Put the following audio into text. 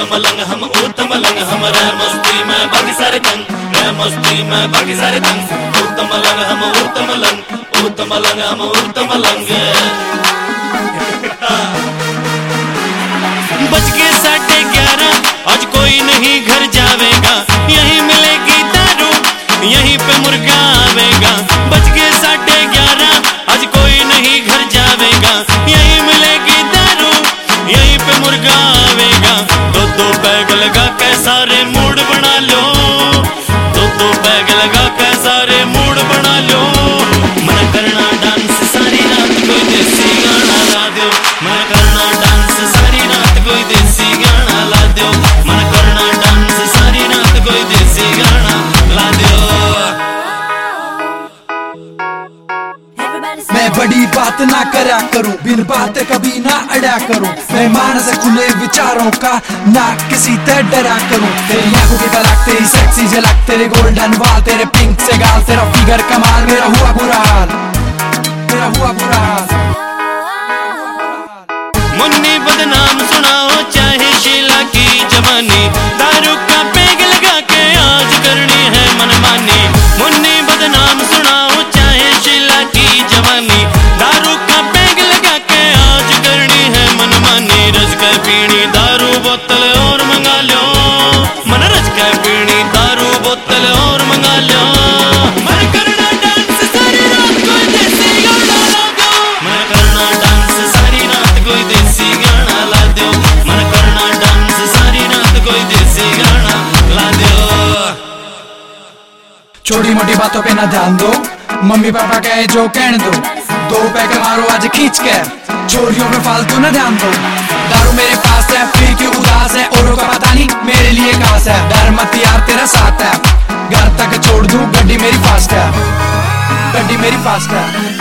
मलंग हम ऊत मलंग हम रे मस्ती में बाकी सारे तंग, रे मस्ती में बाकी सारे तंग। ऊत मलंग हम ऊत मलंग, ऊत मलंग हम ऊत मलंग। बज के 11:30 आज कोई नहीं घर जावेगा, यहीं मिलेगी दारू यहीं पे मुर्गा आवेगा। बज के 11:30 आज कोई नहीं घर जावेगा, यहीं मिलेगी दारू यहीं पे मुर्गा आवेगा। दो पैग लगा के सारे मूड बना लो, दो पैग लगा के सारे मूड बना लो। मन करना डांस सारी रात कोई देसी गाना ला दो, मन करना डांस सारी रात कोई देसी गाना ला दो, मन करना डांस सारी रात कोई देसी गाना ला दो। मैं बड़ी बात ना करा करूं, बिन बात कभी ना अड़ा करूं। मैं मानस खुले विचारों का ना किसी से डरा करूं। तेरी आंखों की पलक, तेरी सेक्सी झलक, तेरे गोल्डन वाल, तेरे पिंक से गाल, तेरा फिगर कमाल। मेरा हुआ बुरा हाल, मेरा हुआ बुरा हाल। मुन्नी बदनाम सुनाओ चाहे शीला की जवानी, दारू का पेग लगा के आज करनी है मनमानी। मुन्नी बदनाम सुनाओ चाहे शीला की जवानी, दारू का पेग लगा के आज करनी है मनमानी। रज के पीनी दारू बोतल और मंगा लो, मन रज के पीनी दारू बोतल और मंगा लो। मन करना डांस सारी रात कोई देसी गाना ला दो, मन करना डांस सारी रात कोई देसी गाना ला दो, मन करना डांस सारी रात कोई देसी गाना ला दो। छोटी मोटी बातों पे ना ध्यान दो, मम्मी पापा कहे जो कहने दो। दो पैक मारो आज खींच के, छोरियों पे फालतू ना ध्यान दो। दारू मेरे पास है फिर क्यों उदास है, औरों का पता नहीं मेरे लिए खास है। डर मत यार तेरा साथ है, घर तक छोड़ दूं गड्डी मेरी फास्ट है, गड्डी मेरी फास्ट है।